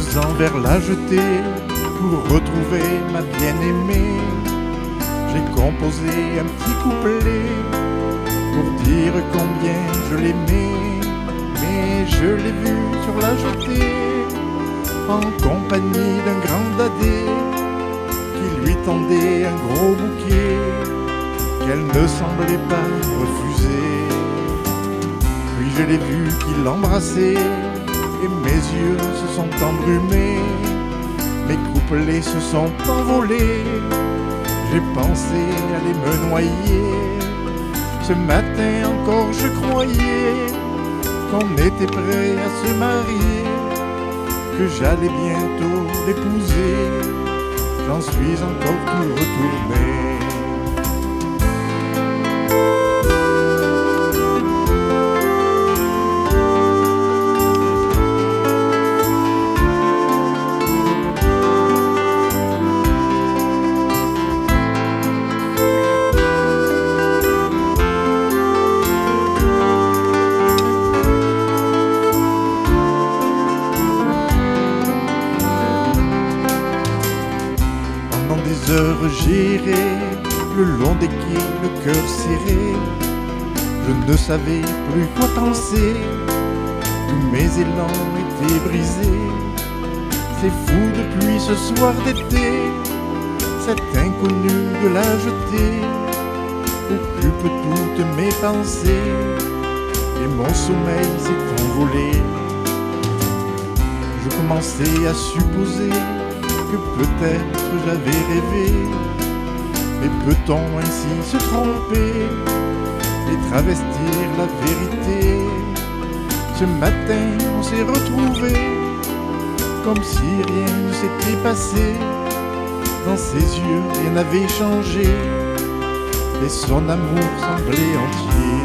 faisant vers la jetée pour retrouver ma bien-aimée, j'ai composé un petit couplet pour dire combien je l'aimais. Mais je l'ai vue sur la jetée en compagnie d'un grand dadé qui lui tendait un gros bouquet qu'elle ne semblait pas refuser. Puis je l'ai vu qui l'embrassait et mes yeux se sont embrumés, mes couplets se sont envolés, j'ai pensé aller me noyer. Ce matin encore je croyais qu'on était prêt à se marier, que j'allais bientôt l'épouser, j'en suis encore tout retourné. Des heures j'irai le long des quais, le cœur serré, je ne savais plus quoi penser, tous mes élans étaient brisés. C'est fou depuis ce soir d'été, cet inconnu de la jetée occupe toutes mes pensées et mon sommeil s'est envolé. Je commençais à supposer que peut-être j'avais rêvé, mais peut-on ainsi se tromper et travestir la vérité? Ce matin on s'est retrouvés comme si rien ne s'était passé, dans ses yeux rien n'avait changé et son amour semblait entier.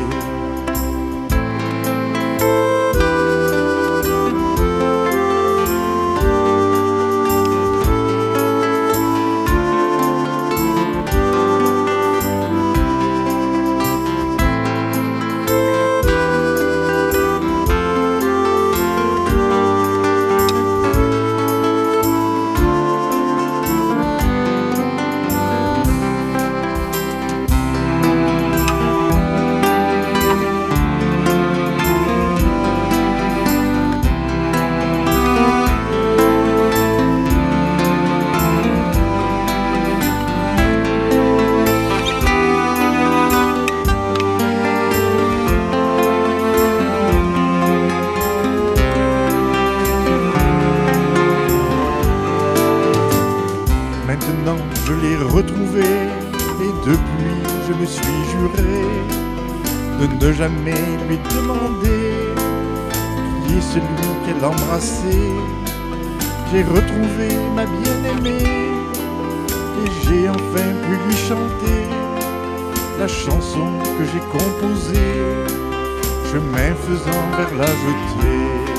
Maintenant je l'ai retrouvé et depuis je me suis juré de ne jamais lui demander qui est celui qu'elle embrassait. J'ai retrouvé ma bien-aimée et j'ai enfin pu lui chanter la chanson que j'ai composée, chemin faisant vers la jetée.